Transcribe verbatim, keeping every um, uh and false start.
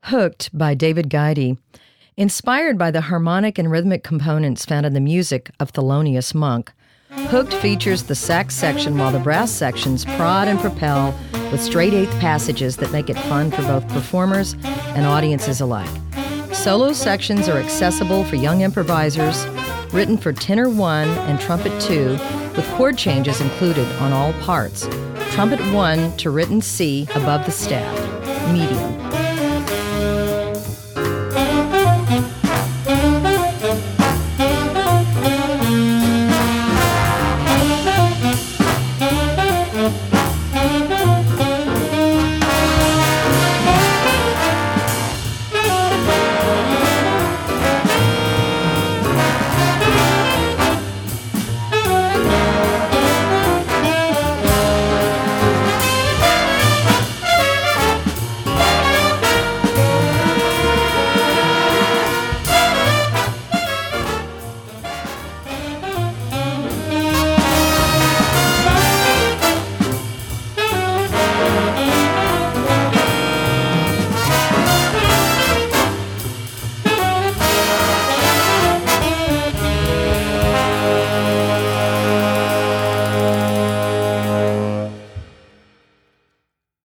Hooked by David Guidi. Inspired by the harmonic and rhythmic components found in the music of Thelonious Monk, Hooked features the sax section while the brass sections prod and propel with straight-eighth passages that make it fun for both performers and audiences alike. Solo sections are accessible for young improvisers, written for tenor one and trumpet two, with chord changes included on all parts. Trumpet one to written C above the staff, medium.